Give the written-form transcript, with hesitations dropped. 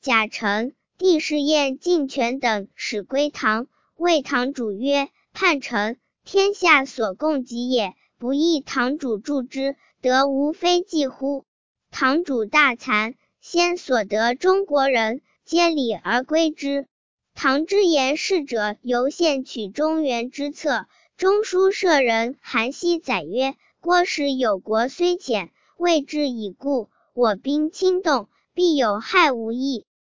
贾臣、帝释宴进权等使归唐，谓堂主曰：叛臣，天下所共及也，不义堂主助之，得无非计乎？堂主大惭，先所得中国人，皆礼而归之。唐之言事者由献取中原之策，中书舍人韩熙载曰：郭使有国虽浅，谓之已固，我兵轻动，必有害无益。